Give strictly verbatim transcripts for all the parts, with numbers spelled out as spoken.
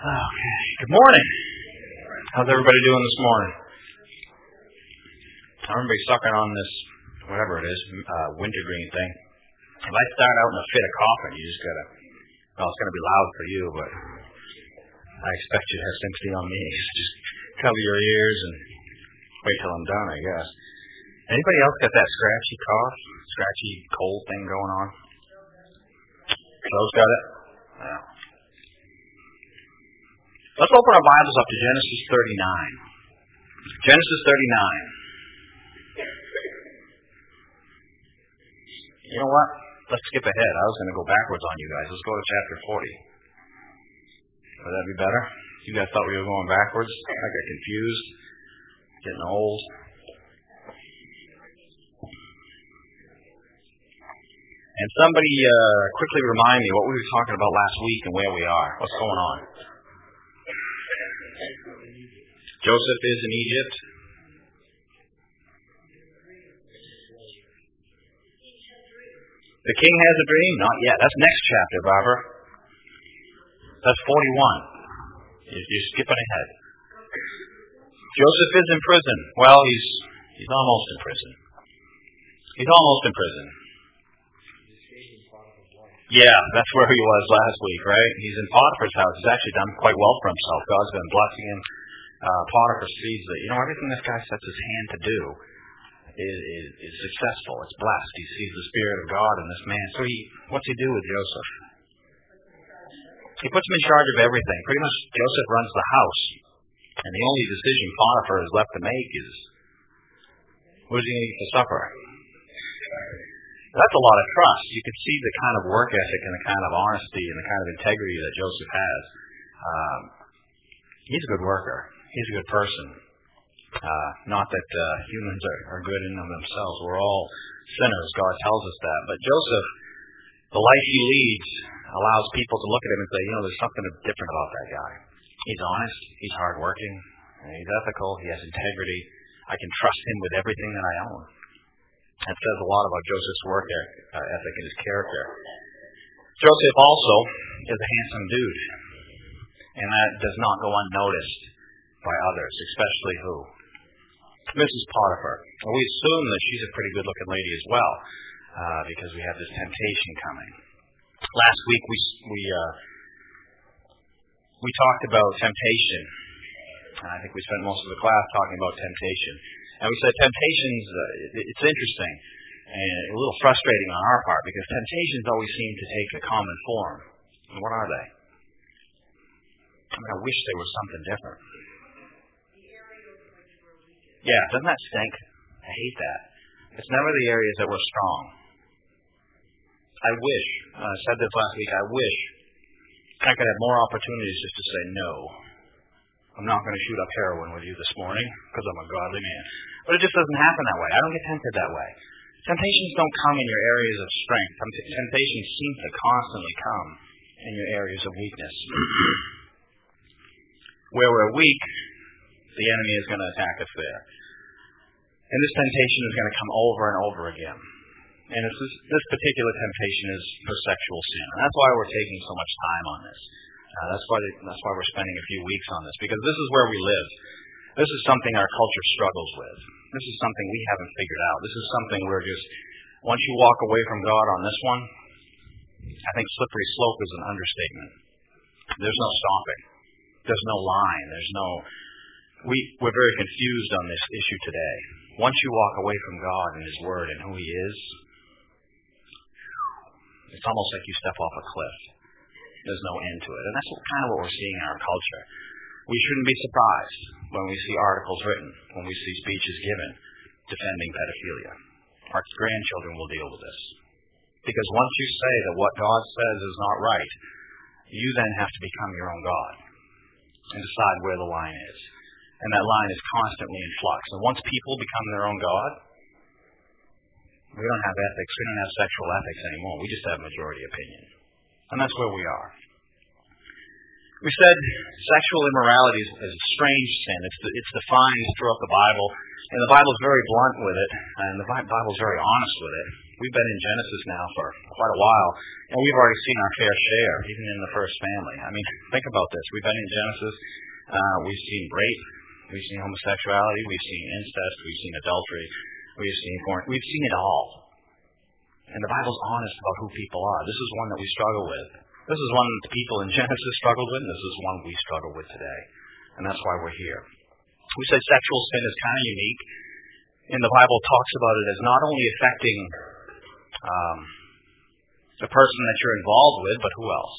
Okay. Good morning. How's everybody doing this morning? Everybody's sucking on this, whatever it is, uh, wintergreen thing. If I start out in a fit of coughing, you just gotta, well, it's gonna be loud for you, but I expect you to have sympathy on me. Just cover your ears and wait till I'm done, I guess. Anybody else got that scratchy cough, scratchy cold thing going on? Joe's got it? Yeah. Let's open our Bibles up to Genesis thirty-nine. Genesis thirty-nine. You know what? Let's skip ahead. I was going to go backwards on you guys. Let's go to chapter forty. Would that be better? You guys thought we were going backwards? I got confused. Getting old. And somebody uh, quickly remind me what we were talking about last week and where we are. What's going on? Joseph is in Egypt. The king has a dream? Not yet. That's next chapter, Barbara. That's forty-one. You're skipping ahead. Joseph is in prison. Well, he's he's almost in prison. He's almost in prison. Yeah, that's where he was last week, right? He's in Potiphar's house. He's actually done quite well for himself. God's been blessing him. Uh, Potiphar sees that, you know, everything this guy sets his hand to do is, is, is successful. It's blessed. He sees the Spirit of God in this man. So he, what's he do with Joseph? He puts him in charge of everything. Pretty much Joseph runs the house. And the only decision Potiphar is left to make is, what is he going to eat for supper? That's a lot of trust. You can see the kind of work ethic and the kind of honesty and the kind of integrity that Joseph has. Um, he's a good worker. He's a good person. Uh, not that uh, humans are, are good in and of themselves. We're all sinners. God tells us that. But Joseph, the life he leads allows people to look at him and say, you know, there's something different about that guy. He's honest. He's hardworking. He's ethical. He has integrity. I can trust him with everything that I own. That says a lot about Joseph's work ethic and his character. Joseph also is a handsome dude. And that does not go unnoticed by others, especially who? Missus Potiphar. Well, we assume that she's a pretty good-looking lady as well, uh, because we have this temptation coming. Last week we we uh, we talked about temptation. I think we spent most of the class talking about temptation. And we said temptations, uh, it's interesting and a little frustrating on our part because temptations always seem to take a common form. And what are they? I mean, I wish there was something different. Yeah, doesn't that stink? I hate that. It's never the areas that we're strong. I wish, uh, I said this last week, I wish I could have more opportunities just to say no. I'm not going to shoot up heroin with you this morning because I'm a godly man. But it just doesn't happen that way. I don't get tempted that way. Temptations don't come in your areas of strength. Temptations seem to constantly come in your areas of weakness. Where we're weak, the enemy is going to attack us there. And this temptation is going to come over and over again. And it's this, this particular temptation is for sexual sin. And that's why we're taking so much time on this. Uh, that's why that's why we're spending a few weeks on this, because this is where we live. This is something our culture struggles with. This is something we haven't figured out. This is something we're just, once you walk away from God on this one, I think slippery slope is an understatement. There's no stopping. There's no line. There's no, we, we're very confused on this issue today. Once you walk away from God and His Word and who He is, it's almost like you step off a cliff. There's no end to it. And that's what, kind of what we're seeing in our culture. We shouldn't be surprised when we see articles written, when we see speeches given defending pedophilia. Our grandchildren will deal with this. Because once you say that what God says is not right, you then have to become your own God and decide where the line is. And that line is constantly in flux. And once people become their own God, we don't have ethics. We don't have sexual ethics anymore. We just have majority opinion. And that's where we are. We said sexual immorality is, is a strange sin. It's, it's defined throughout the Bible, and the Bible is very blunt with it, and the Bible is very honest with it. We've been in Genesis now for quite a while, and we've already seen our fair share, even in the first family. I mean, think about this. We've been in Genesis. Uh, we've seen rape. We've seen homosexuality. We've seen incest. We've seen adultery. We've seen porn. We've seen it all. And the Bible's honest about who people are. This is one that we struggle with. This is one that the people in Genesis struggled with, and this is one we struggle with today. And that's why we're here. We said sexual sin is kind of unique. And the Bible talks about it as not only affecting um, the person that you're involved with, but who else?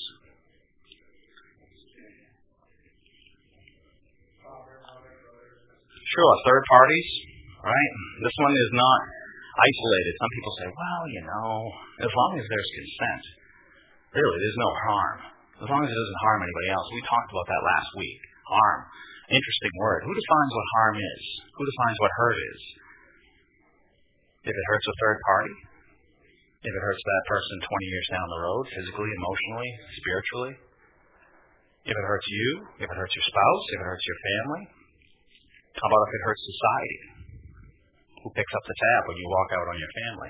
Sure, third parties, right? This one is not isolated. Some people say, well, you know, as long as there's consent, really, there's no harm. As long as it doesn't harm anybody else. We talked about that last week. Harm. Interesting word. Who defines what harm is? Who defines what hurt is? If it hurts a third party? If it hurts that person twenty years down the road, physically, emotionally, spiritually? If it hurts you? If it hurts your spouse? If it hurts your family? How about if it hurts society? Who picks up the tab when you walk out on your family?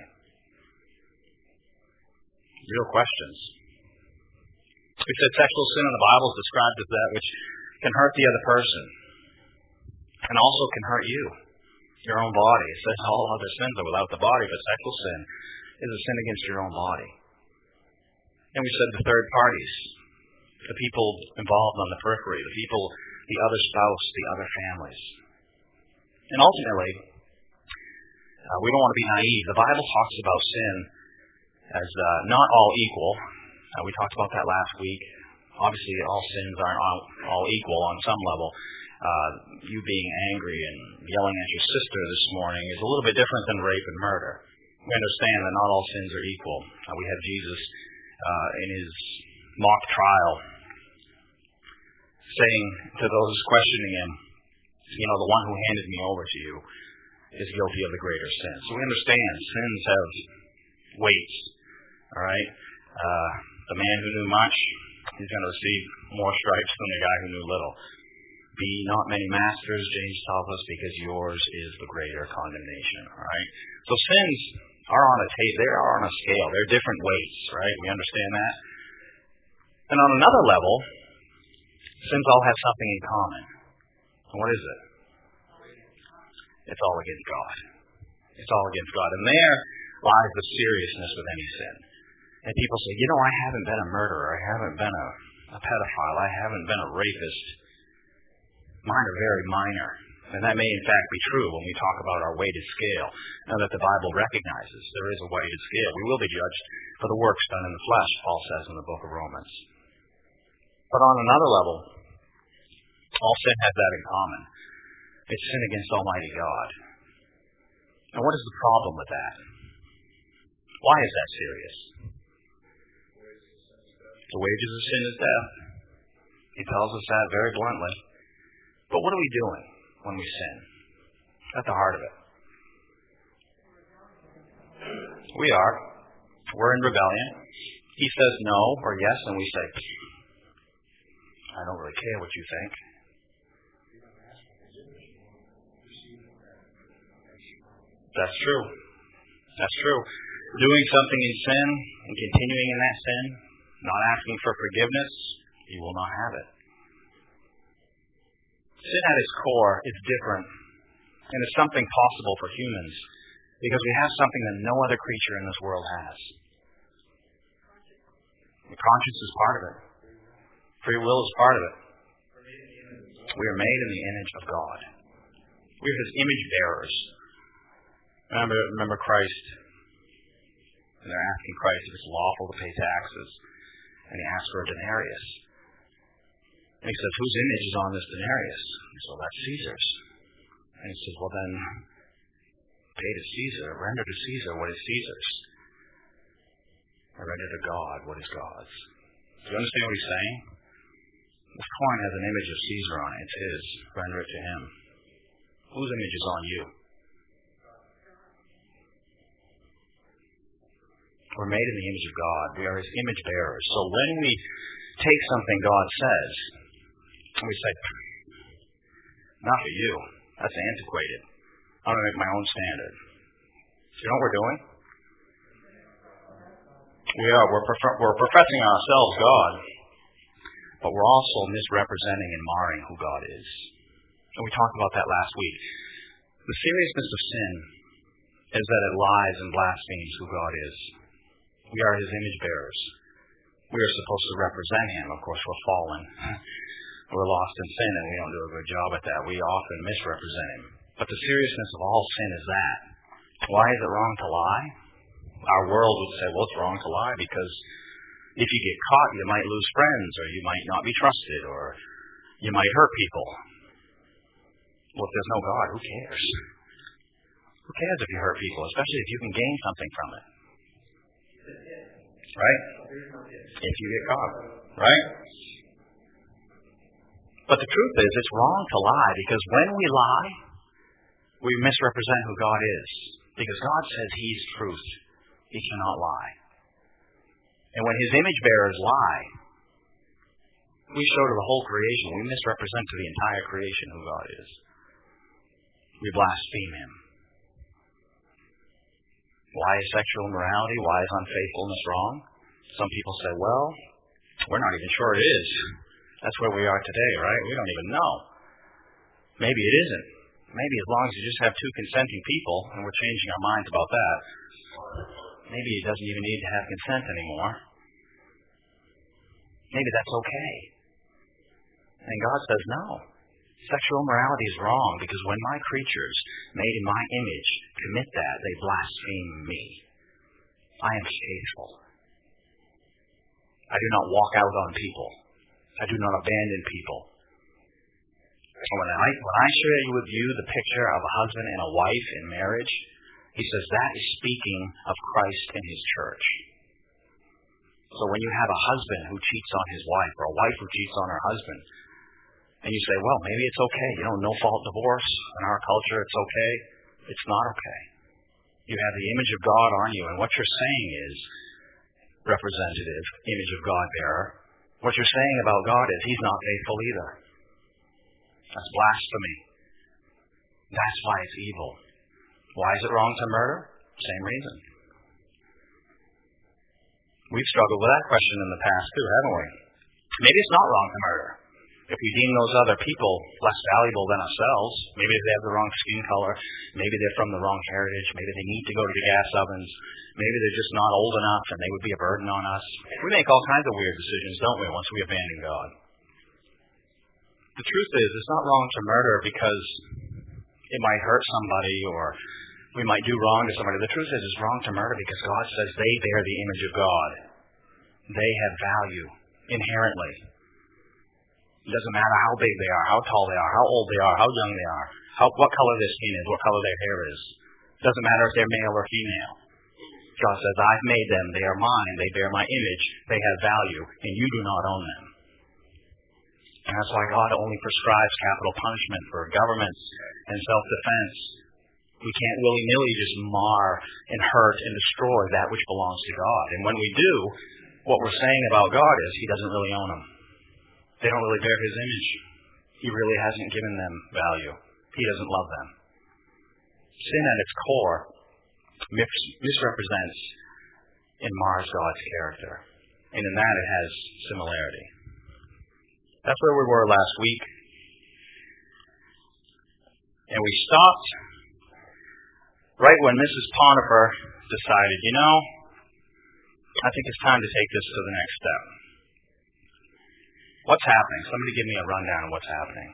Real questions. We said sexual sin in the Bible is described as that which can hurt the other person and also can hurt you, your own body. It says all other sins are without the body, but sexual sin is a sin against your own body. And we said the third parties, the people involved on the periphery, the people, the other spouse, the other families. And ultimately, uh, we don't want to be naive. The Bible talks about sin as uh, not all equal. Uh, we talked about that last week. Obviously, all sins aren't all, all equal on some level. Uh, you being angry and yelling at your sister this morning is a little bit different than rape and murder. We understand that not all sins are equal. Uh, we have Jesus uh, in his mock trial saying to those questioning him, you know, the one who handed me over to you is guilty of the greater sin. So we understand sins have weights. All right? Uh, the man who knew much, he's going to receive more stripes than the guy who knew little. Be not many masters, James tells us, because yours is the greater condemnation. All right? So sins are on a tape. They are on a scale. They're different weights, right? We understand that. And on another level, sins all have something in common. And what is it? It's all against God. It's all against God. And there lies the seriousness of any sin. And people say, you know, I haven't been a murderer. I haven't been a, a pedophile. I haven't been a rapist. Mine are very minor. And that may in fact be true when we talk about our weighted scale. Now that the Bible recognizes there is a weighted scale. We will be judged for the works done in the flesh, Paul says in the book of Romans. But on another level, all sin has that in common. It's sin against Almighty God. And what is the problem with that? Why is that serious? The wages of sin is death. He tells us that very bluntly. But what are we doing when we sin? At the heart of it. We are. We're in rebellion. He says no or yes, and we say, I don't really care what you think. That's true. That's true. Doing something in sin and continuing in that sin, not asking for forgiveness, you will not have it. Sin at its core is different, and it's something possible for humans because we have something that no other creature in this world has. The conscience is part of it. Free will is part of it. We are made in the image of God. We are His image bearers. Remember, remember Christ. And they're asking Christ if it's lawful to pay taxes. And He asks for a denarius. And He says, whose image is on this denarius? He says, well, that's Caesar's. And He says, well then, pay to Caesar. Render to Caesar what is Caesar's. Or render to God what is God's. Do you understand what He's saying? This coin has an image of Caesar on it. It's His. Render it to Him. Whose image is on you? We're made in the image of God. We are His image bearers. So when we take something God says And we say, not for you. That's antiquated. I'm going to make my own standard. So you know what we're doing? We are. We're, prefer- we're professing ourselves God, but we're also misrepresenting and marring who God is. And we talked about that last week. The seriousness of sin is that it lies and blasphemes who God is. We are His image bearers. We are supposed to represent Him. Of course, we're fallen. We're lost in sin, and we don't do a good job at that. We often misrepresent Him. But the seriousness of all sin is that. Why is it wrong to lie? Our world would say, well, it's wrong to lie because if you get caught, you might lose friends, or you might not be trusted, or you might hurt people. Well, if there's no God, who cares? Who cares if you hurt people, especially if you can gain something from it? Right? If you get caught. Right? But the truth is, it's wrong to lie because when we lie, we misrepresent who God is. Because God says He's truth. He cannot lie. And when His image bearers lie, we show to the whole creation, we misrepresent to the entire creation who God is. We blaspheme Him. Why is sexual immorality? Why is unfaithfulness wrong? Some people say, well, we're not even sure it is. That's where we are today, right? We don't even know. Maybe it isn't. Maybe as long as you just have two consenting people, and we're changing our minds about that, maybe it doesn't even need to have consent anymore. Maybe that's okay. And God says, no. Sexual immorality is wrong because when my creatures, made in my image, commit that, they blaspheme me. I am faithful. I do not walk out on people. I do not abandon people. When I, when I share with you the picture of a husband and a wife in marriage, He says that is speaking of Christ and His church. So when you have a husband who cheats on his wife, or a wife who cheats on her husband, and you say, well, maybe it's okay. You know, no-fault divorce in our culture, it's okay. It's not okay. You have the image of God on you, and what you're saying is, representative, image of God bearer, what you're saying about God is He's not faithful either. That's blasphemy. That's why it's evil. Why is it wrong to murder? Same reason. We've struggled with that question in the past too, haven't we? Maybe it's not wrong to murder. If we deem those other people less valuable than ourselves, maybe they have the wrong skin color, maybe they're from the wrong heritage, maybe they need to go to the gas ovens, maybe they're just not old enough and they would be a burden on us. We make all kinds of weird decisions, don't we, once we abandon God? The truth is, it's not wrong to murder because it might hurt somebody or we might do wrong to somebody. The truth is, it's wrong to murder because God says they bear the image of God. They have value inherently. It doesn't matter how big they are, how tall they are, how old they are, how young they are, how, what color their skin is, what color their hair is. It doesn't matter if they're male or female. God says, I've made them, they are mine, they bear my image, they have value, and you do not own them. And that's why God only prescribes capital punishment for governments and self-defense. We can't willy-nilly just mar and hurt and destroy that which belongs to God. And when we do, what we're saying about God is He doesn't really own them. They don't really bear His image. He really hasn't given them value. He doesn't love them. Sin at its core mis- misrepresents and mars God's character. And in that it has similarity. That's where we were last week. And we stopped right when Missus Potiphar decided, you know, I think it's time to take this to the next step. What's happening? Somebody give me a rundown of what's happening.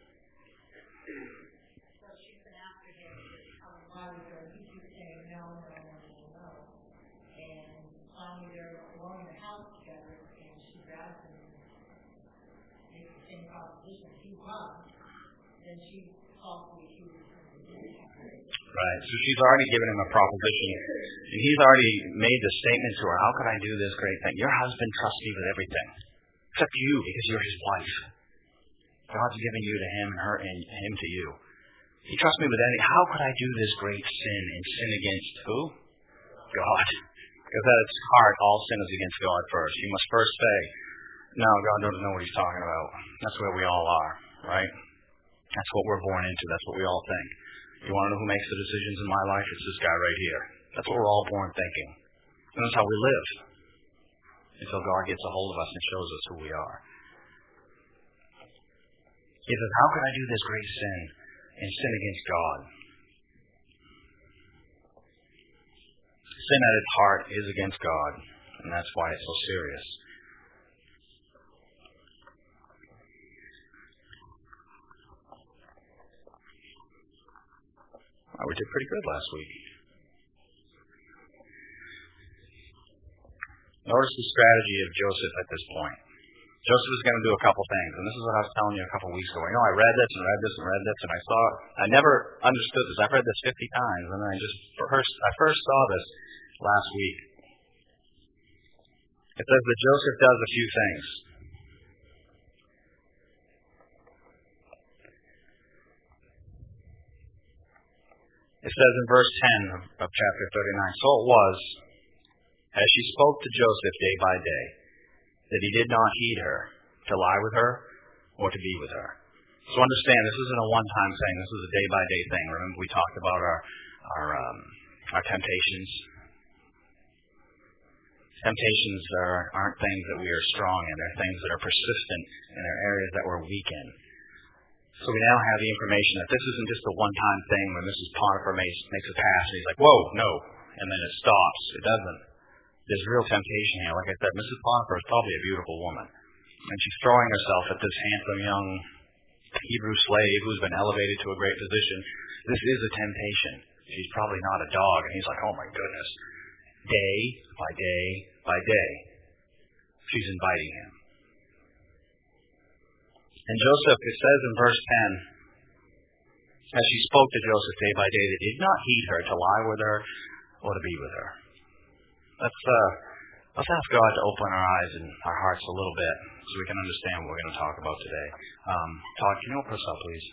Well, she's been after him um, while ago. He keeps saying no, no, no, no, no. And finally they're alone in the house together, and she grabs him and makes the same proposition. He runs, then she falsely accuses him of doing it. Right. So she's already given him a proposition, and he's already made the statement to her, how could I do this great thing? Your husband trusts me with everything. Except you, because you're his wife. God's given you to him and her and him to you. He trusts me with anything. How could I do this great sin and sin against who? God. Because at its heart, all sin is against God first. You must first say, No, God doesn't know what he's talking about. That's where we all are, right? That's what we're born into. That's what we all think. You want to know who makes the decisions in my life? It's this guy right here. That's what we're all born thinking. And that's how we live. Until God gets a hold of us and shows us who we are. He says, how can I do this great sin and sin against God? Sin at its heart is against God, and that's why it's so serious. Well, we did pretty good last week. Notice the strategy of Joseph at this point. Joseph is going to do a couple things, and this is what I was telling you a couple weeks ago. You know, I read this and read this and read this, and I saw it. I never understood this. I've read this fifty times, and I just first I first saw this last week. It says that Joseph does a few things. It says in verse ten of, of chapter thirty-nine, so it was, as she spoke to Joseph day by day, that he did not heed her, to lie with her, or to be with her. So understand, this isn't a one-time thing. This is a day-by-day thing. Remember we talked about our our, um, our temptations. Temptations are, aren't things that we are strong in. They're things that are persistent, and they're areas that we're weak in. So we now have the information that this isn't just a one-time thing when Missus Potiphar makes, makes a pass, and he's like, whoa, no, and then it stops. It doesn't. There's real temptation here. Like I said, Missus Potiphar is probably a beautiful woman. And she's throwing herself at this handsome young Hebrew slave who's been elevated to a great position. This is a temptation. She's probably not a dog. And he's like, oh my goodness. Day by day by day, she's inviting him. And Joseph, it says in verse ten, as she spoke to Joseph day by day, that he did not heed her to lie with her or to be with her. Let's uh, let's ask God to open our eyes and our hearts a little bit so we can understand what we're going to talk about today. Um, Todd, can you open us up, please?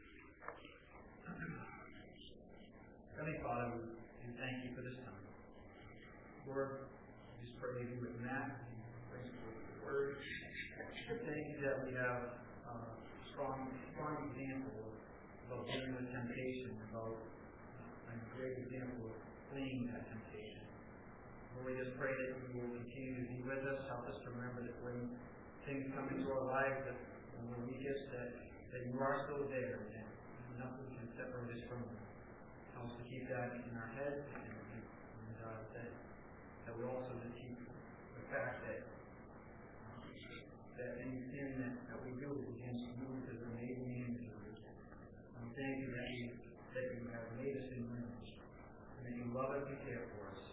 Heavenly Father, we thank you for this time. Lord, we just pray you with Matt, thank you for the word. We thank you that we have a strong, strong example about dealing with temptation, about a great example of fleeing that temptation. Lord, we just pray that you will continue to be with us. Help us to remember that when things come into our lives, that when we're weakest, that, that you are still there, and nothing can separate us from you. Help us to keep that in our heads, and, and uh, that, that we also just keep the fact that um, that any sin that, that we do is against you, because we're made in the image of you. Um, thank you that you, that you have made us in your image, and that you love us and care for us.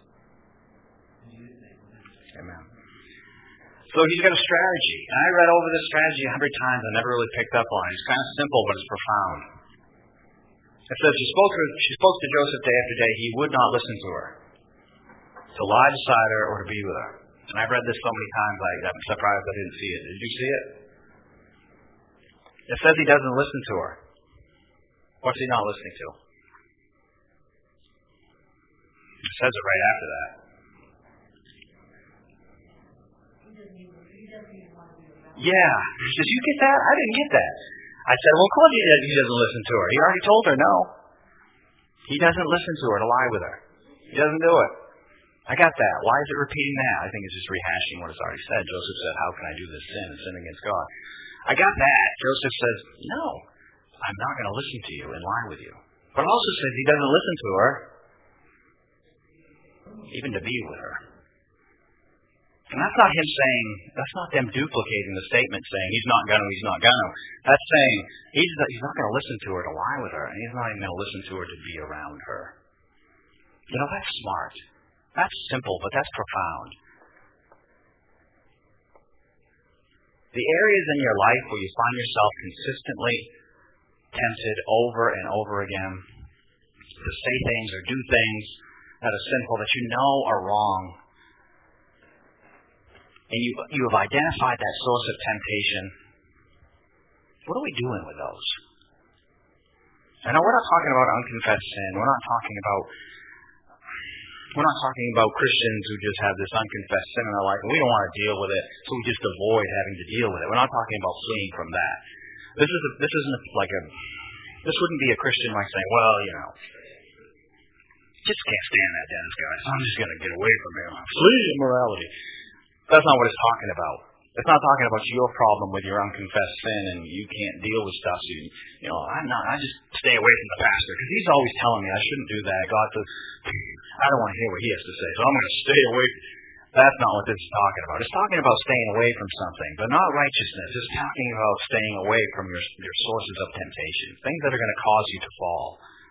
Amen. So he's got a strategy. And I read over this strategy a hundred times. I never really picked up on it. It's kind of simple, but it's profound. It says she spoke to, she spoke to Joseph day after day. He would not listen to her. To lie beside her or to be with her. And I've read this so many times, I, I'm surprised I didn't see it. Did you see it? It says he doesn't listen to her. What's he not listening to? It says it right after that. Yeah. Did you get that? I didn't get that. I said, well, of course he, he doesn't listen to her. He already told her no. He doesn't listen to her to lie with her. He doesn't do it. I got that. Why is it repeating that? I think it's just rehashing what it's already said. Joseph said, how can I do this sin and sin against God? I got that. Joseph says, no, I'm not going to listen to you and lie with you. But also says he doesn't listen to her, even to be with her. And that's not him saying, that's not them duplicating the statement saying he's not going to, he's not going to. That's saying he's, he's not going to listen to her to lie with her, and he's not even going to listen to her to be around her. You know, that's smart. That's simple, but that's profound. The areas in your life where you find yourself consistently tempted over and over again to say things or do things that are sinful, that you know are wrong, and you you have identified that source of temptation, what are we doing with those? I know we're not talking about unconfessed sin. We're not talking about We're not talking about Christians who just have this unconfessed sin in their life and we don't want to deal with it, so we just avoid having to deal with it. We're not talking about fleeing from that. This is a, this isn't like a this wouldn't be a Christian like saying, well, you know, just can't stand that Dennis guy, so I'm just going to get away from him. Flee immorality. That's not what it's talking about. It's not talking about your problem with your unconfessed sin and you can't deal with stuff. So you, you know, I'm not. I just stay away from the pastor because he's always telling me I shouldn't do that. God says, I don't want to hear what he has to say, so I'm going to stay away. That's not what this is talking about. It's talking about staying away from something, but not righteousness. It's talking about staying away from your your sources of temptation, things that are going to cause you to fall.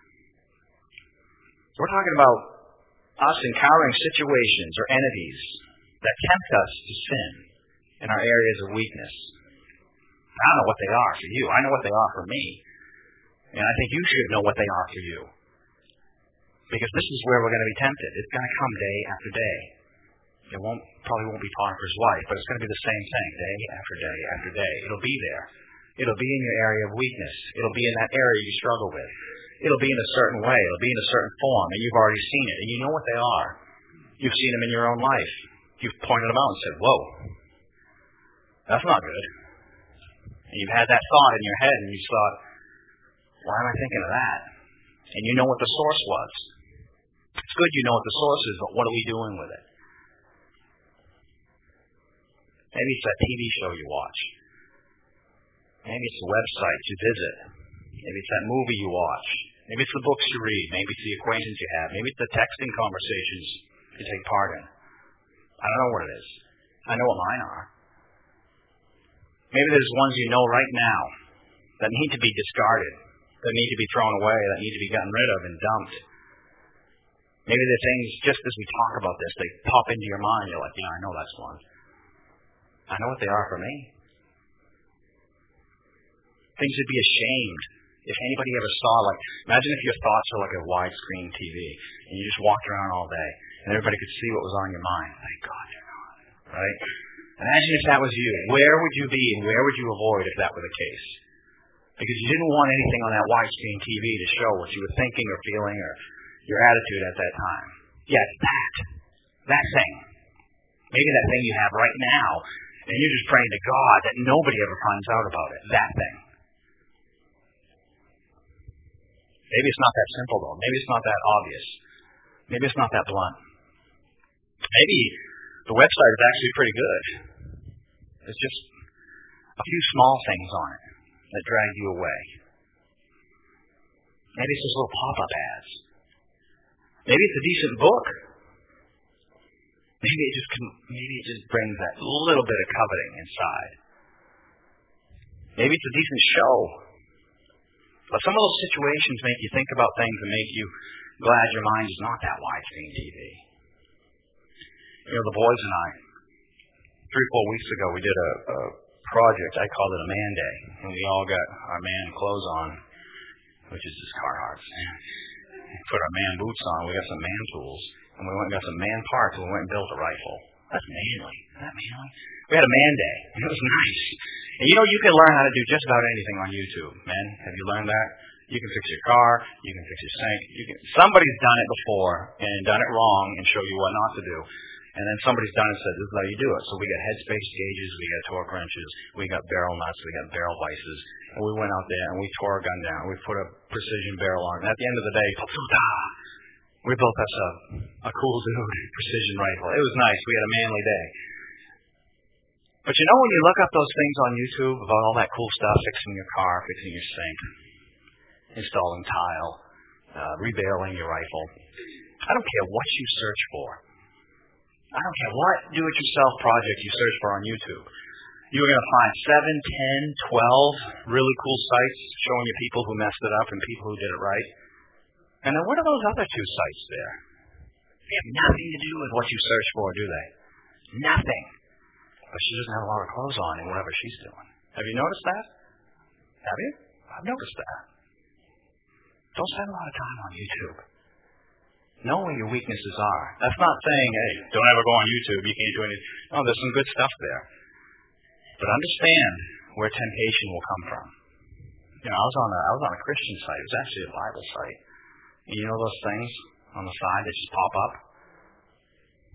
We're talking about us encountering situations or entities that tempt us to sin in our areas of weakness. I don't know what they are for you. I know what they are for me. And I think you should know what they are for you. Because this is where we're going to be tempted. It's going to come day after day. It won't probably won't be Potiphar's wife, but it's going to be the same thing day after day after day. It'll be there. It'll be in your area of weakness. It'll be in that area you struggle with. It'll be in a certain way. It'll be in a certain form, and you've already seen it, and you know what they are. You've seen them in your own life. You've pointed them out and said, whoa, that's not good. And you've had that thought in your head, and you thought, why am I thinking of that? And you know what the source was. It's good you know what the source is, but what are we doing with it? Maybe it's that T V show you watch. Maybe it's the website you visit. Maybe it's that movie you watch. Maybe it's the books you read. Maybe it's the acquaintance you have. Maybe it's the texting conversations you take part in. I don't know what it is. I know what mine are. Maybe there's ones you know right now that need to be discarded, that need to be thrown away, that need to be gotten rid of and dumped. Maybe the things, just as we talk about this, they pop into your mind. You're like, yeah, I know that's one. I know what they are for me. Things would be ashamed if anybody ever saw, like, imagine if your thoughts were like a widescreen T V and you just walked around all day and everybody could see what was on your mind. Thank God you're not. Right? Imagine if that was you. Where would you be and where would you avoid if that were the case? Because you didn't want anything on that widescreen T V to show what you were thinking or feeling or your attitude at that time. Yeah, it's that. That thing. Maybe that thing you have right now, and you're just praying to God that nobody ever finds out about it. That thing. Maybe it's not that simple, though. Maybe it's not that obvious. Maybe it's not that blunt. Maybe the website is actually pretty good. It's just a few small things on it that drag you away. Maybe it's just little pop-up ads. Maybe it's a decent book. Maybe it just maybe it just brings that little bit of coveting inside. Maybe it's a decent show. But some of those situations make you think about things and make you glad your mind is not that widescreen T V. You know, the boys and I, three, four weeks ago, we did a, a project. I called it a man day. And we all got our man clothes on, which is just Carhartts. Put our man boots on. We got some man tools. And we went and got some man parts, and we went and built a rifle. That's manly. Isn't that manly? We had a man day. It was nice. And you know, you can learn how to do just about anything on YouTube, men. Have you learned that? You can fix your car. You can fix your sink. You can. Somebody's done it before and done it wrong and show you what not to do. And then somebody's done it and said, this is how you do it. So we got headspace gauges, we got torque wrenches, we got barrel nuts, we got barrel vices. And we went out there and we tore a gun down. We put a precision barrel on it. And at the end of the day, we built us a, a cool dude precision rifle. It was nice. We had a manly day. But you know, when you look up those things on YouTube about all that cool stuff, fixing your car, fixing your sink, installing tile, uh, rebarreling your rifle, I don't care what you search for. I don't care what do-it-yourself project you search for on YouTube. You're going to find seven, ten, twelve really cool sites showing you people who messed it up and people who did it right. And then what are those other two sites there? They have nothing to do with what you search for, do they? Nothing. But she doesn't have a lot of clothes on in whatever she's doing. Have you noticed that? Have you? I've noticed that. Don't spend a lot of time on YouTube. Know where your weaknesses are. That's not saying, hey, don't ever go on YouTube, you can't do anything. No, there's some good stuff there. But understand where temptation will come from. You know, I was on a, I was on a Christian site. It was actually a Bible site. And you know those things on the side that just pop up?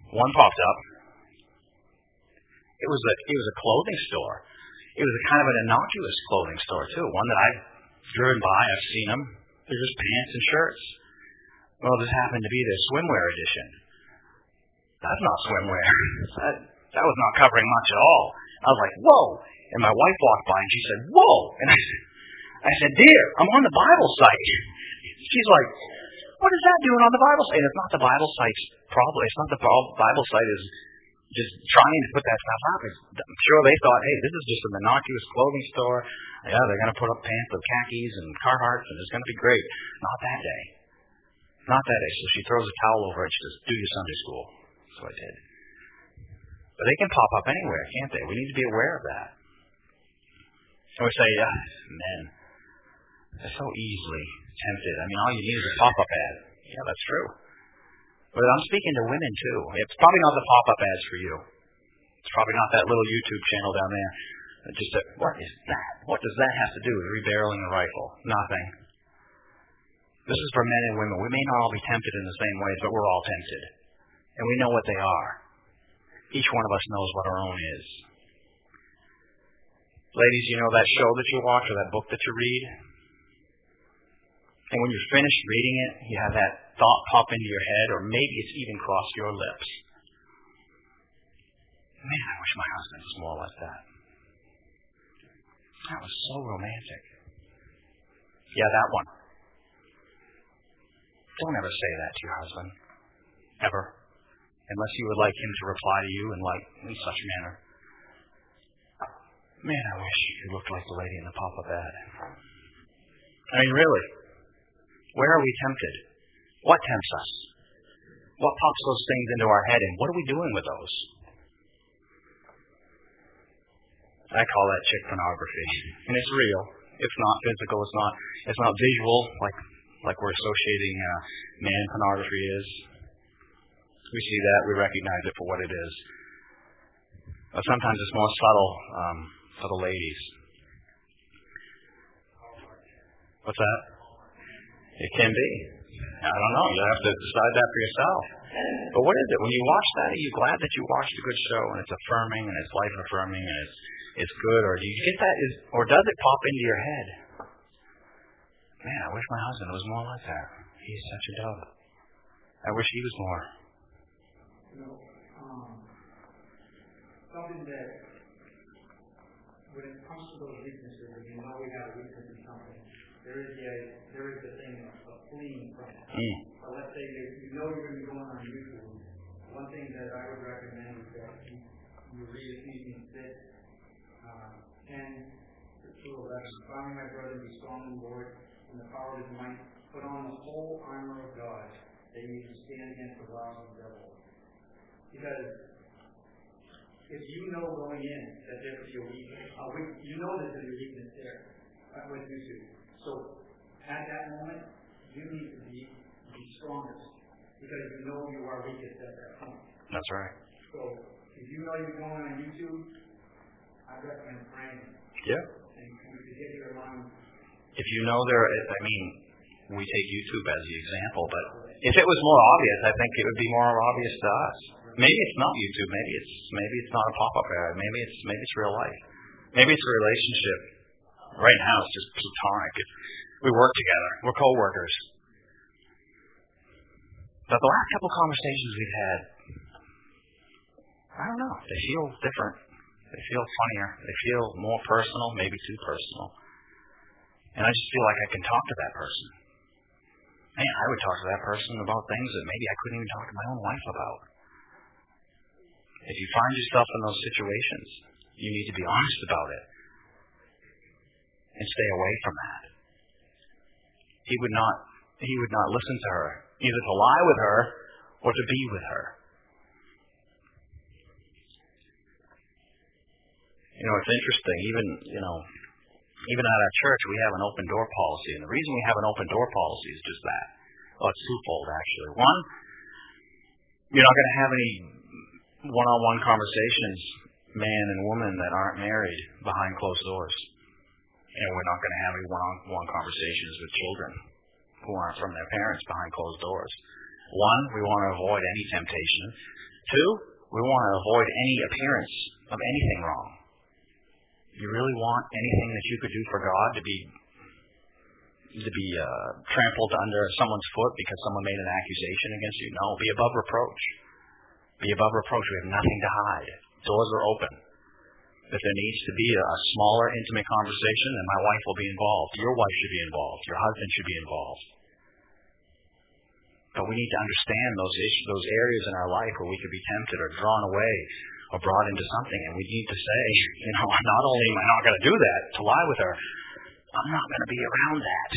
One popped up. It was a it was a clothing store. It was a kind of an innocuous clothing store too. One that I've driven by. I've seen them. They're just pants and shirts. Well, this happened to be their swimwear edition. That's not swimwear. That, that was not covering much at all. I was like, whoa. And my wife walked by and she said, whoa. And I said, I said, dear, I'm on the Bible site. She's like, what is that doing on the Bible site? And it's not the Bible site's problem. It's not the Bible site is just trying to put that stuff up. It's, I'm sure they thought, hey, this is just an innocuous clothing store. Yeah, they're going to put up pants with khakis and Carhartts, and it's going to be great. Not that day. Not that day. So she throws a towel over it. She says, do your Sunday school. So I did. But they can pop up anywhere, can't they? We need to be aware of that. And we say, ah, men, they're so easily tempted. I mean, all you need is a pop-up ad. Yeah, that's true. But I'm speaking to women, too. It's probably not the pop-up ads for you. It's probably not that little YouTube channel down there. Just a, what is that? What does that have to do with rebarreling a rifle? Nothing. This is for men and women. We may not all be tempted in the same ways, but we're all tempted. And we know what they are. Each one of us knows what our own is. Ladies, you know that show that you watch or that book that you read? And when you're finished reading it, you have that thought pop into your head, or maybe it's even crossed your lips. Man, I wish my husband was more like that. That was so romantic. Yeah, that one. Don't ever say that to your husband. Ever. Unless you would like him to reply to you in like in such a manner. Man, I wish you looked like the lady in the pop-up ad. I mean, really. Where are we tempted? What tempts us? What pops those things into our head, and what are we doing with those? I call that chick pornography. And it's real. It's not physical. It's not It's not visual, like like we're associating uh, man pornography is. We see that. We recognize it for what it is. But sometimes it's more subtle um, for the ladies. What's that? It can be. I don't know. You have to decide that for yourself. But what is it? When you watch that, are you glad that you watched a good show and it's affirming and it's life affirming and it's it's good? Or do you get that? Is, or does it pop into your head? Man, I wish my husband was more like that. He's such a dove. I wish he was more. You know, um, something that when it comes to those weaknesses, and you know we have a weakness in something, there is the there is the thing of, of fleeing from it. Mm. So let's say you, you know you're going to be going on YouTube. One thing that I would recommend is that you, you read Ephesians six, uh, ten to eleven. Finally, my brother, be strong in the Lord and the power of His might. Put on the whole armor of God, that you can stand against the wiles of the devil. Because if you know going in that there could be a weakness, uh, you know that there's a weakness there uh, with YouTube. So at that moment, you need to be the strongest because you know you are weakest at that point. That's right. So if you know you're going on YouTube, I recommend praying. Yeah. And you can get your mind. If you know there, I mean, we take YouTube as the example, but if it was more obvious, I think it would be more obvious to us. Maybe it's not YouTube. Maybe it's maybe it's not a pop-up ad. Maybe it's maybe it's real life. Maybe it's a relationship. Right now, it's just platonic. It's, we work together. We're co-workers. But the last couple conversations we've had, I don't know. They feel different. They feel funnier. They feel more personal, maybe too personal. And I just feel like I can talk to that person. Man, I would talk to that person about things that maybe I couldn't even talk to my own wife about. If you find yourself in those situations, you need to be honest about it and stay away from that. He would not, he would not listen to her, either to lie with her or to be with her. You know, it's interesting. Even, you know, even at our church, we have an open door policy. And the reason we have an open door policy is just that. Well, it's twofold, actually. One, you're not going to have any one-on-one conversations, man and woman, that aren't married behind closed doors. And we're not going to have any one-on-one conversations with children who aren't from their parents behind closed doors. One, we want to avoid any temptation. Two, we want to avoid any appearance of anything wrong. You really want anything that you could do for God to be to be uh, trampled under someone's foot because someone made an accusation against you? No, be above reproach. Be above reproach. We have nothing to hide. Doors are open. If there needs to be a, a smaller, intimate conversation, then my wife will be involved. Your wife should be involved. Your husband should be involved. But we need to understand those issues, those areas in our life where we could be tempted or drawn away or brought into something, and we need to say, you know, not only am I not going to do that, to lie with her, I'm not going to be around that.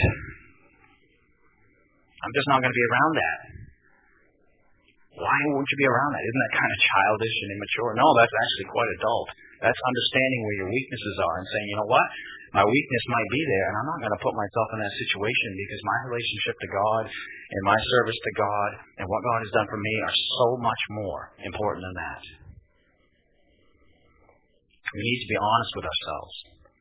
I'm just not going to be around that. Why won't you be around that? Isn't that kind of childish and immature? No, that's actually quite adult. That's understanding where your weaknesses are and saying, you know what? My weakness might be there, and I'm not going to put myself in that situation because my relationship to God and my service to God and what God has done for me are so much more important than that. We need to be honest with ourselves.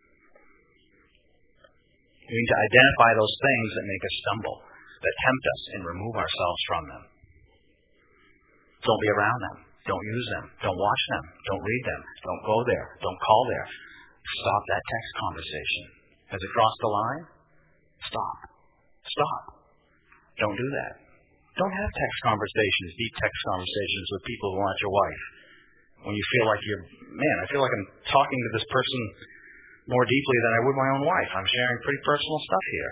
We need to identify those things that make us stumble, that tempt us, and remove ourselves from them. Don't be around them. Don't use them. Don't watch them. Don't read them. Don't go there. Don't call there. Stop that text conversation. Has it crossed the line? Stop. Stop. Don't do that. Don't have text conversations, deep text conversations with people who aren't your wife. When you feel like you're, man, I feel like I'm talking to this person more deeply than I would my own wife. I'm sharing pretty personal stuff here.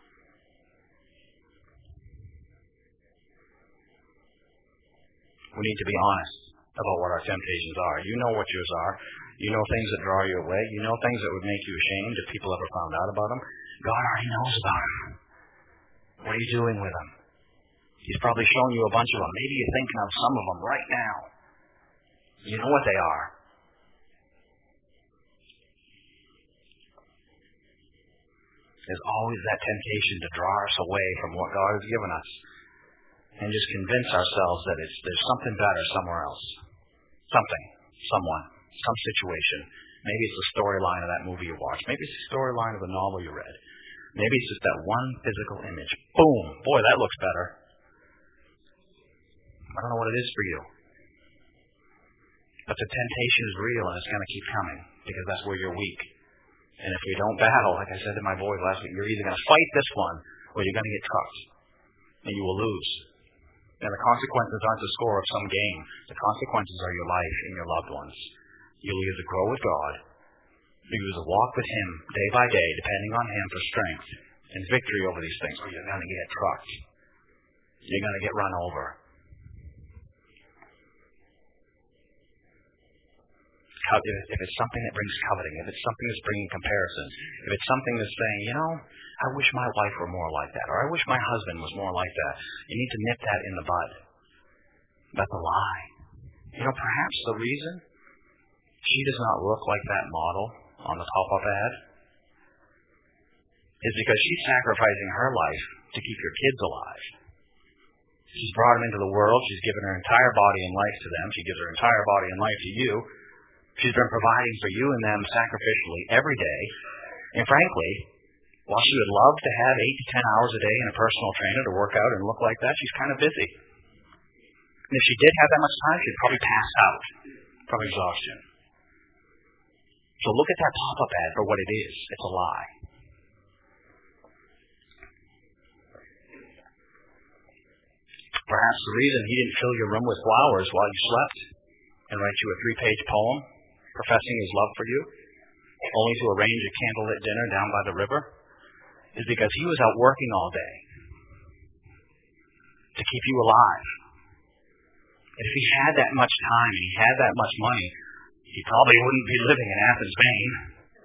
We need to be honest about what our temptations are. You know what yours are. You know things that draw you away. You know things that would make you ashamed if people ever found out about them. God already knows about them. What are you doing with them? He's probably shown you a bunch of them. Maybe you're thinking of some of them right now. You know what they are. There's always that temptation to draw us away from what God has given us and just convince ourselves that it's there's something better somewhere else. Something, someone, some situation. Maybe it's the storyline of that movie you watched. Maybe it's the storyline of the novel you read. Maybe it's just that one physical image. Boom! Boy, that looks better. I don't know what it is for you. But the temptation is real and it's going to keep coming because that's where you're weak. And if we don't battle, like I said to my boys last week, you're either going to fight this one or you're going to get trucked. And you will lose. And the consequences aren't the score of some game. The consequences are your life and your loved ones. You'll either grow with God, or you either walk with Him day by day, depending on Him for strength and victory over these things, or you're going to get trucked. You're going to get run over. If it's something that brings coveting, if it's something that's bringing comparisons, if it's something that's saying, you know, I wish my wife were more like that, or I wish my husband was more like that, you need to nip that in the bud. That's a lie. You know, perhaps the reason she does not look like that model on the pop-up ad is because she's sacrificing her life to keep your kids alive. She's brought them into the world. She's given her entire body and life to them. She gives her entire body and life to you. She's been providing for you and them sacrificially every day. And frankly, while she would love to have eight to ten hours a day in a personal trainer to work out and look like that, she's kind of busy. And if she did have that much time, she'd probably pass out from exhaustion. So look at that pop-up ad for what it is. It's a lie. Perhaps the reason he didn't fill your room with flowers while you slept and write you a three-page poem professing his love for you, only to arrange a candlelit dinner down by the river, is because he was out working all day to keep you alive. And if he had that much time and he had that much money, he probably wouldn't be living in Athens, Maine.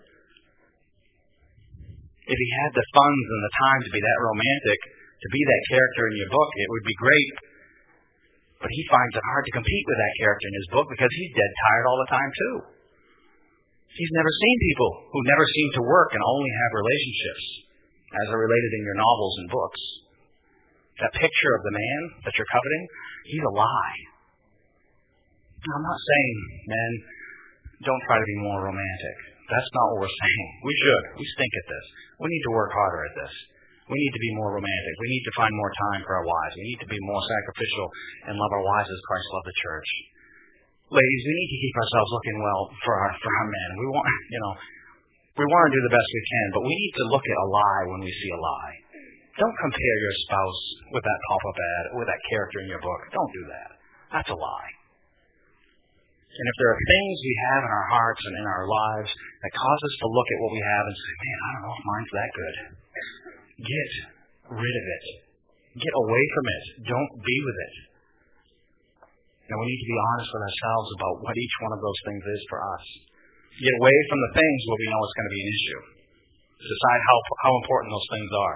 If he had the funds and the time to be that romantic, to be that character in your book, it would be great. But he finds it hard to compete with that character in his book because he's dead tired all the time too. He's never seen people who never seem to work and only have relationships, as are related in your novels and books. That picture of the man that you're coveting, he's a lie. I'm not saying, men, don't try to be more romantic. That's not what we're saying. We should. We stink at this. We need to work harder at this. We need to be more romantic. We need to find more time for our wives. We need to be more sacrificial and love our wives as Christ loved the church. Ladies, we need to keep ourselves looking well for our for our men. We want, you know, we want to do the best we can, but we need to look at a lie when we see a lie. Don't compare your spouse with that pop-up ad, with that character in your book. Don't do that. That's a lie. And if there are things we have in our hearts and in our lives that cause us to look at what we have and say, man, I don't know if mine's that good. Get rid of it. Get away from it. Don't be with it. And we need to be honest with ourselves about what each one of those things is for us. Get away from the things where we know it's going to be an issue. Decide how how important those things are.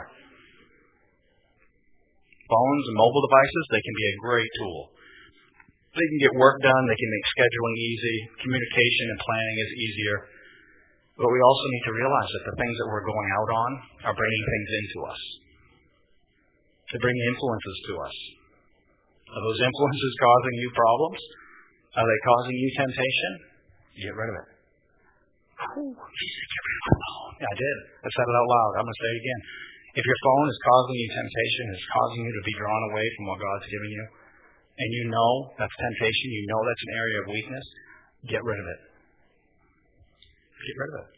Phones and mobile devices, they can be a great tool. They can get work done. They can make scheduling easy. Communication and planning is easier. But we also need to realize that the things that we're going out on are bringing things into us. They bring influences to us. Are those influences causing you problems? Are they causing you temptation? Get rid of it. Ooh, she said get rid of my phone. Yeah, I did. I said it out loud. I'm going to say it again. If your phone is causing you temptation, is causing you to be drawn away from what God's given you, and you know that's temptation, you know that's an area of weakness, get rid of it. Get rid of it.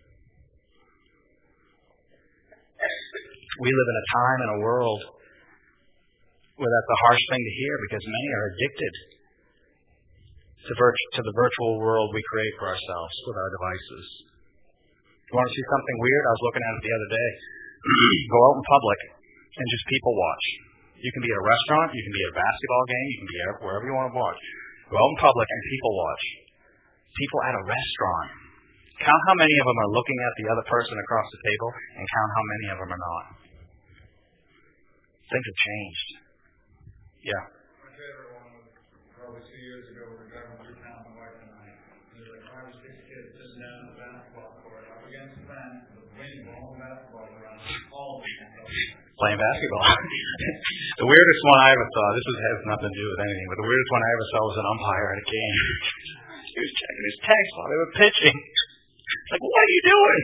We live in a time and a world where that's a harsh thing to hear because many are addicted to, virt- to the virtual world we create for ourselves with our devices. You want to see something weird? I was looking at it the other day. Go out in public and just people watch. You can be at a restaurant, you can be at a basketball game, you can be wherever you want to watch. Go out in public and people watch. People at a restaurant. Count how many of them are looking at the other person across the table and count how many of them are not. Things have changed. Yeah. My favorite one was probably two years ago. We were driving through town, my wife and I. There's like five or six kids sitting down on the basketball court, up against the fence, with the wind blowing basketballs around. All of them playing basketball. The weirdest one I ever saw. This is, has nothing to do with anything, but the weirdest one I ever saw was an umpire at a game. He was checking his text while they were pitching. It's like, what are you doing?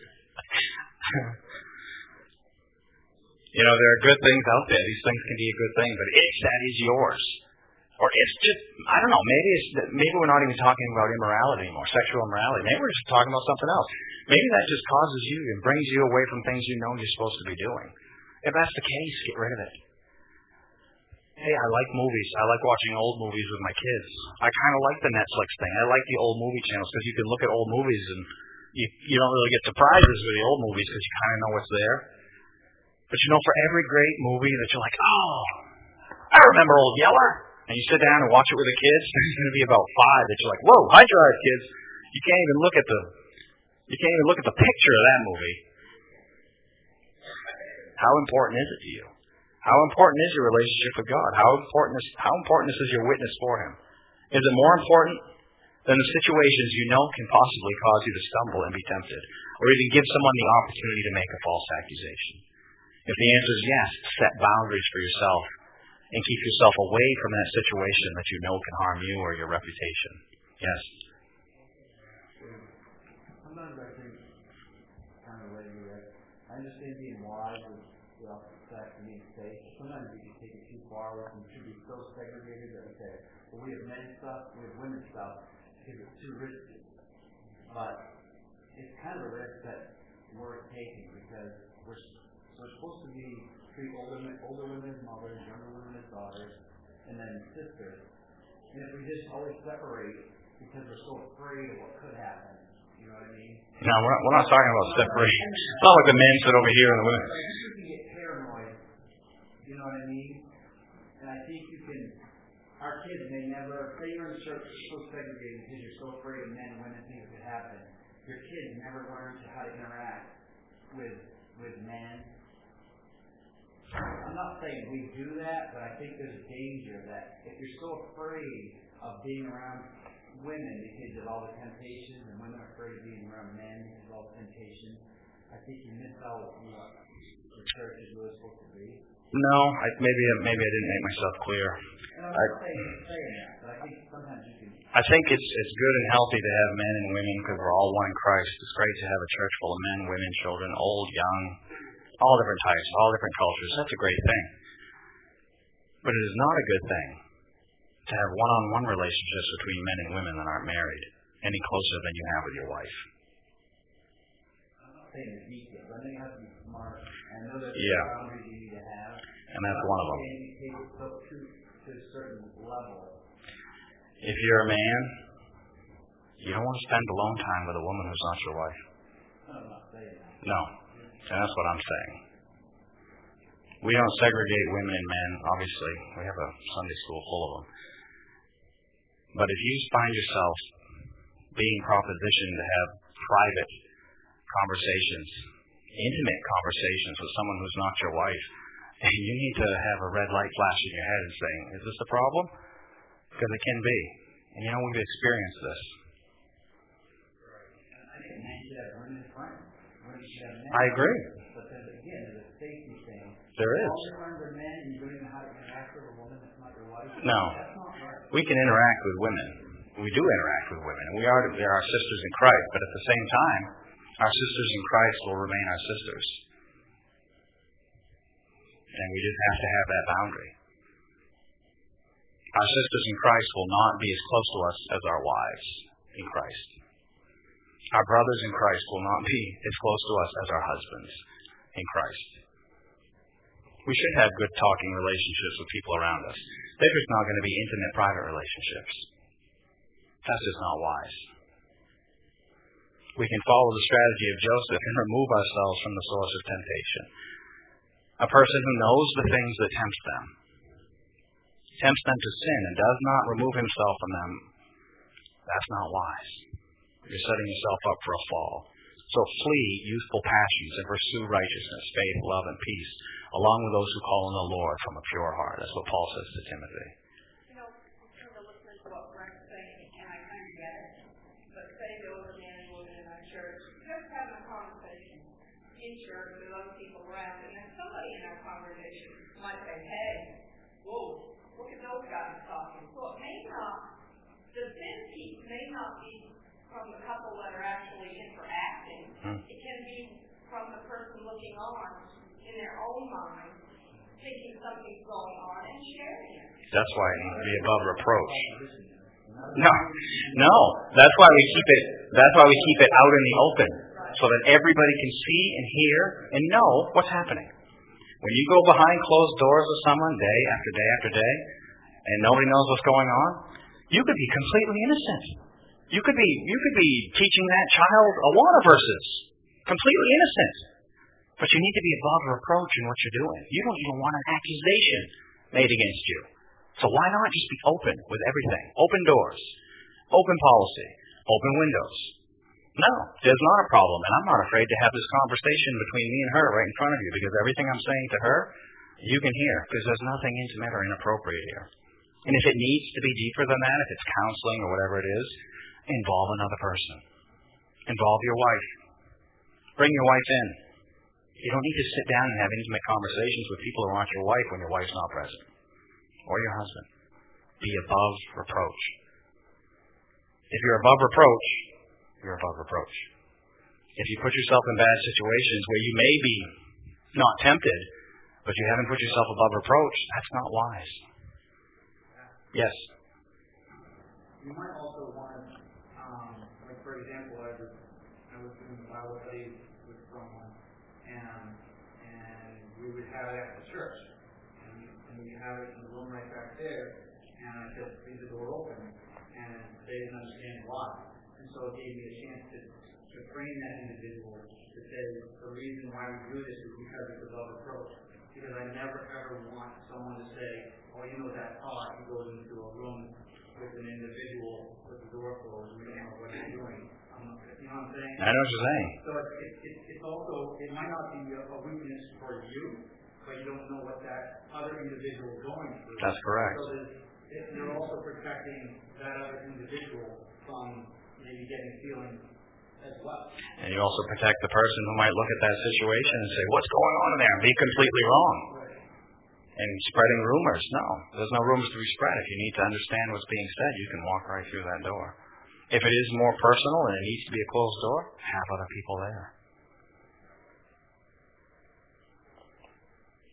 You know, there are good things out there. These things can be a good thing, but if that is yours, or it's just, I don't know, maybe it's, maybe we're not even talking about immorality anymore, sexual immorality. Maybe we're just talking about something else. Maybe that just causes you and brings you away from things you know you're supposed to be doing. If that's the case, get rid of it. Hey, I like movies. I like watching old movies with my kids. I kind of like the Netflix thing. I like the old movie channels because you can look at old movies and you, you don't really get surprises with the old movies because you kind of know what's there. But you know, for every great movie that you're like, oh, I remember Old Yeller, and you sit down and watch it with the kids, there's going to be about five that you're like, whoa, high drive, kids. You can't even look at the, you can't even look at the picture of that movie. How important is it to you? How important is your relationship with God? How important is how important is your witness for Him? Is it more important than the situations you know can possibly cause you to stumble and be tempted, or even give someone the opportunity to make a false accusation? If the answer is yes, set boundaries for yourself and keep yourself away from that situation that you know can harm you or your reputation. Yes? Sometimes I think, kind of like you, I understand being wise with the opposite sex and being safe. Sometimes we can take it too far with and should be so segregated that we say, well, we have men's stuff, we have women's stuff, because it's too risky. But it's kind of a risk that we're taking because we're we're supposed to be treat older older women as mothers, younger women as daughters, and then sisters. And if we just always separate because we're so afraid of what could happen, you know what I mean? No, we're not, we're not talking about separation. It's not like the men sit over here and the women. Like, you can get paranoid, you know what I mean? And I think you can, our kids may never, say you're in a church so segregated because you're so afraid of men and women things could happen. Your kids never learn how to interact with with men. I'm not saying we do that, but I think there's a danger that if you're so afraid of being around women because of all the temptations, and women are afraid of being around men because of all the temptations, I think you miss out on what the church is really supposed to be. No, I, maybe maybe I didn't make myself clear. And I'm not saying, saying that, but I think sometimes you can. I think it's it's good and healthy to have men and women because we're all one in Christ. It's great to have a church full of men, women, children, old, young, all different types, all different cultures. That's a great thing. But it is not a good thing to have one-on-one relationships between men and women that aren't married any closer than you have with your wife. I'm not saying the details. I know you have to be smart. I know there's Yeah. boundaries you need to have. And that's one of them. You take it to, to a certain level. If you're a man, you don't want to spend alone time with a woman who's not your wife. I'm not saying that. No. And that's what I'm saying. We don't segregate women and men, obviously. We have a Sunday school full of them. But if you find yourself being propositioned to have private conversations, intimate conversations with someone who's not your wife, and you need to have a red light flash in your head and saying, is this a problem? Because it can be. And you know, we've experienced this. I think men should have women friends. Women should have men. I agree. But then again, there's a safety thing. There is. All your friends are men and you don't even know how to interact with a woman that's not your wife. No. That's not right. We can interact with women. We do interact with women. And we are, they're our sisters in Christ. But at the same time, our sisters in Christ will remain our sisters. And we just have to have that boundary. Our sisters in Christ will not be as close to us as our wives in Christ. Our brothers in Christ will not be as close to us as our husbands in Christ. We should have good talking relationships with people around us. They're just not going to be intimate, private relationships. That's just not wise. We can follow the strategy of Joseph and remove ourselves from the source of temptation. A person who knows the things that tempt them, tempts them to sin and does not remove himself from them, that's not wise. You're setting yourself up for a fall. So flee youthful passions and pursue righteousness, faith, love, and peace, along with those who call on the Lord from a pure heart. That's what Paul says to Timothy. You know, I'm kind of listening to what Brett's saying, and I kind of get it. But say there was a man and woman in our church, just having a conversation in church with other people around, and then somebody in our congregation might say, hey, whoa, look at those guys talking. So it may not, the sin piece may not be from the couple that are actually interacting. Hmm. It can be from the person looking on in their own mind, thinking something's going on and sharing it. That's why it needs to be above reproach. No, no. That's why we keep it. That's why we keep it out in the open, so that everybody can see and hear and know what's happening. When you go behind closed doors with someone day after day after day, and nobody knows what's going on, you could be completely innocent. You could be you could be teaching that child a lot of verses, completely innocent. But you need to be above reproach in what you're doing. You don't even want an accusation made against you. So why not just be open with everything? Open doors, open policy, open windows. No, there's not a problem, and I'm not afraid to have this conversation between me and her right in front of you, because everything I'm saying to her, you can hear, because there's nothing intimate or inappropriate here. And if it needs to be deeper than that, if it's counseling or whatever it is, involve another person. Involve your wife. Bring your wife in. You don't need to sit down and have intimate conversations with people who aren't your wife when your wife's not present. Or your husband. Be above reproach. If you're above reproach, you're above reproach. If you put yourself in bad situations where you may be not tempted, but you haven't put yourself above reproach, that's not wise. Yes? You might also want to, um, like for example, I was, I was doing Bible studies with someone, and and we would have it at the church, and, and we have it in the room right back there, and I said, leave the door open, and they didn't understand why. And so it gave me a chance to, to train that individual to say the reason why we do this is because it's above reproach. Because I never ever want someone to say, oh, you know that thought, he goes into a room with an individual with the door closed, we don't know what he's doing. Um, you know what I'm saying? I know what you're saying. So it's, it, it, it's also, it might not be a, a weakness for you, but you don't know what that other individual is going through. That's correct. So it, you're also protecting that other individual from maybe getting feelings as well. And you also protect the person who might look at that situation and say, what's going on in there? And be completely wrong. Right. And spreading rumors. No, there's no rumors to be spread. If you need to understand what's being said, you can walk right through that door. If it is more personal and it needs to be a closed door, have other people there.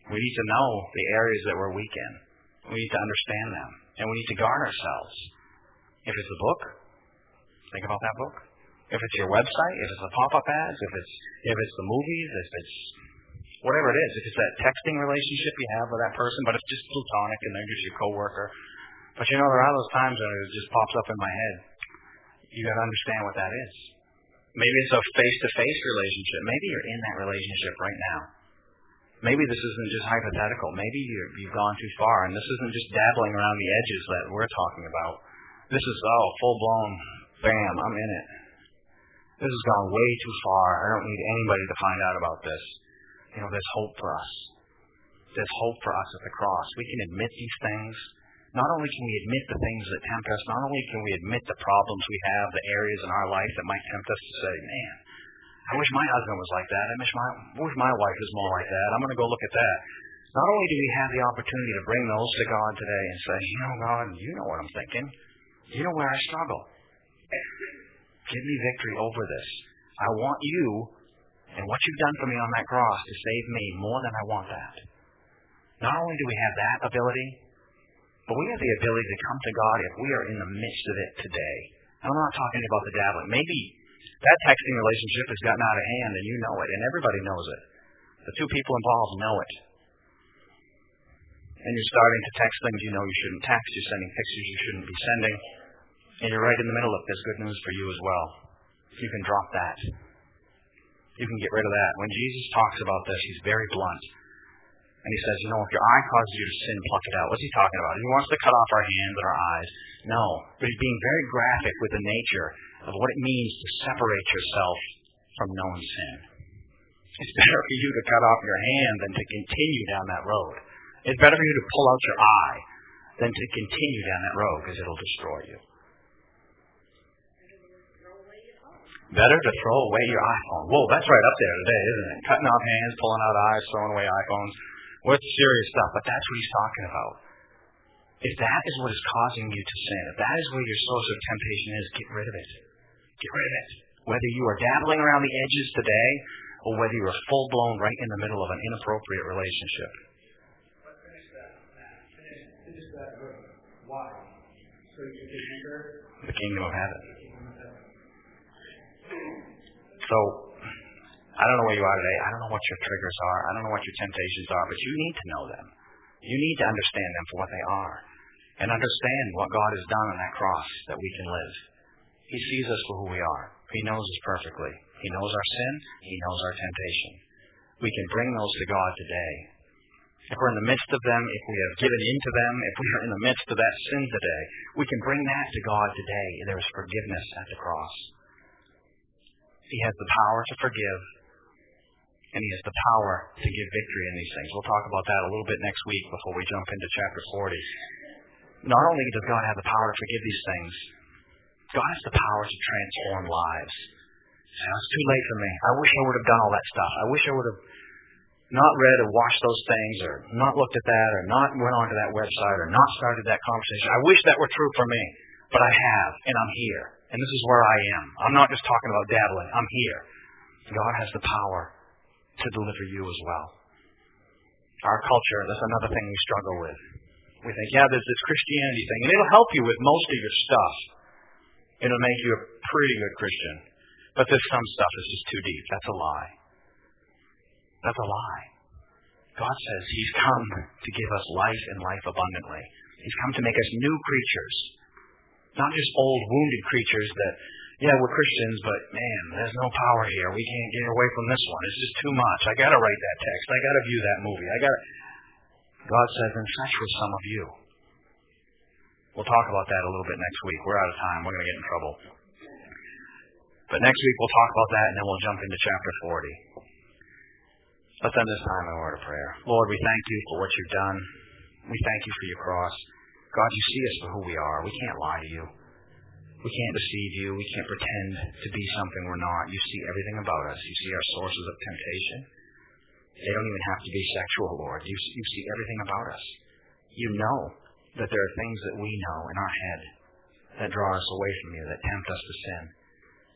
We need to know the areas that we're weak in. We need to understand them. And we need to guard ourselves. If it's a book, think about that book. If it's your website, if it's the pop-up ads, if it's if it's the movies, if it's whatever it is, if it's that texting relationship you have with that person, but it's just platonic and they're just your coworker. But you know, there are those times when it just pops up in my head. You got to understand what that is. Maybe it's a face-to-face relationship. Maybe you're in that relationship right now. Maybe this isn't just hypothetical. Maybe you're, you've gone too far, and this isn't just dabbling around the edges that we're talking about. This is, oh, full-blown, bam, I'm in it. This has gone way too far. I don't need anybody to find out about this. You know, there's hope for us. There's hope for us at the cross. We can admit these things. Not only can we admit the things that tempt us, not only can we admit the problems we have, the areas in our life that might tempt us to say, man, I wish my husband was like that. I wish my, I wish my wife was more like that. I'm going to go look at that. Not only do we have the opportunity to bring those to God today and say, you know, God, you know what I'm thinking. You know where I struggle. Give me victory over this. I want you and what you've done for me on that cross to save me more than I want that. Not only do we have that ability, but we have the ability to come to God if we are in the midst of it today. I'm not talking about the dabbling. Maybe that texting relationship has gotten out of hand and you know it, and everybody knows it. The two people involved know it. And you're starting to text things you know you shouldn't text. You're sending pictures you shouldn't be sending. And you're right in the middle of it. There's good news for you as well. You can drop that. You can get rid of that. When Jesus talks about this, he's very blunt. And he says, you know, if your eye causes you to sin, pluck it out. What's he talking about? He wants to cut off our hands and our eyes. No. But he's being very graphic with the nature of what it means to separate yourself from known sin. It's better for you to cut off your hand than to continue down that road. It's better for you to pull out your eye than to continue down that road because it'll destroy you. Better to throw away your iPhone. Whoa, that's right up there today, isn't it? Cutting off hands, pulling out eyes, throwing away iPhones. What's serious stuff? But that's what he's talking about. If that is what is causing you to sin, if that is where your source of temptation is, get rid of it. Get rid of it. Whether you are dabbling around the edges today or whether you are full-blown right in the middle of an inappropriate relationship. But finish that. Finish, finish that verse. Why? So you can enter the kingdom of heaven. So, I don't know where you are today. I don't know what your triggers are. I don't know what your temptations are, but you need to know them. You need to understand them for what they are and understand what God has done on that cross that we can live. He sees us for who we are. He knows us perfectly. He knows our sin. He knows our temptation. We can bring those to God today. If we're in the midst of them, if we have given in to them, if we are in the midst of that sin today, we can bring that to God today. There is forgiveness at the cross. He has the power to forgive, and he has the power to give victory in these things. We'll talk about that a little bit next week before we jump into chapter forty. Not only does God have the power to forgive these things, God has the power to transform lives. Now, it's too late for me. I wish I would have done all that stuff. I wish I would have not read or watched those things or not looked at that or not went onto that website or not started that conversation. I wish that were true for me, but I have, and I'm here. And this is where I am. I'm not just talking about dabbling. I'm here. God has the power to deliver you as well. Our culture, that's another thing we struggle with. We think, yeah, there's this Christianity thing, and it'll help you with most of your stuff. It'll make you a pretty good Christian. But there's some stuff that's just too deep. That's a lie. That's a lie. God says he's come to give us life and life abundantly. He's come to make us new creatures. Not just old, wounded creatures that, yeah, we're Christians, but man, there's no power here. We can't get away from this one. It's just too much. I got to write that text. I got to view that movie. I got. God says, and such were some of you. We'll talk about that a little bit next week. We're out of time. We're going to get in trouble. But next week we'll talk about that, and then we'll jump into chapter forty. Let's end this time in a word of prayer. Lord, we thank you for what you've done. We thank you for your cross. God, you see us for who we are. We can't lie to you. We can't deceive you. We can't pretend to be something we're not. You see everything about us. You see our sources of temptation. They don't even have to be sexual, Lord. You, you see everything about us. You know that there are things that we know in our head that draw us away from you, that tempt us to sin.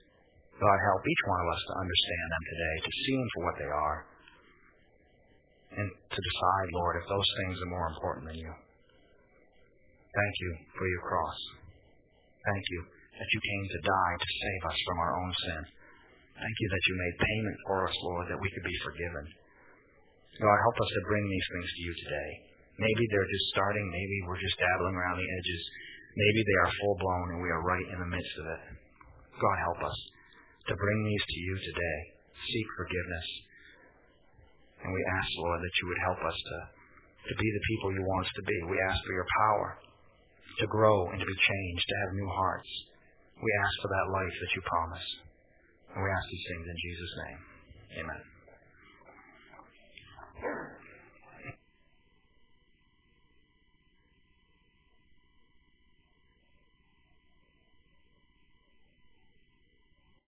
God, help each one of us to understand them today, to see them for what they are, and to decide, Lord, if those things are more important than you. Thank you for your cross. Thank you that you came to die to save us from our own sin. Thank you that you made payment for us, Lord, that we could be forgiven. God, help us to bring these things to you today. Maybe they're just starting. Maybe we're just dabbling around the edges. Maybe they are full-blown and we are right in the midst of it. God, help us to bring these to you today. Seek forgiveness. And we ask, Lord, that you would help us to, to be the people you want us to be. We ask for your power to grow and to be changed, to have new hearts. We ask for that life that you promise. And we ask these things in Jesus' name. Amen.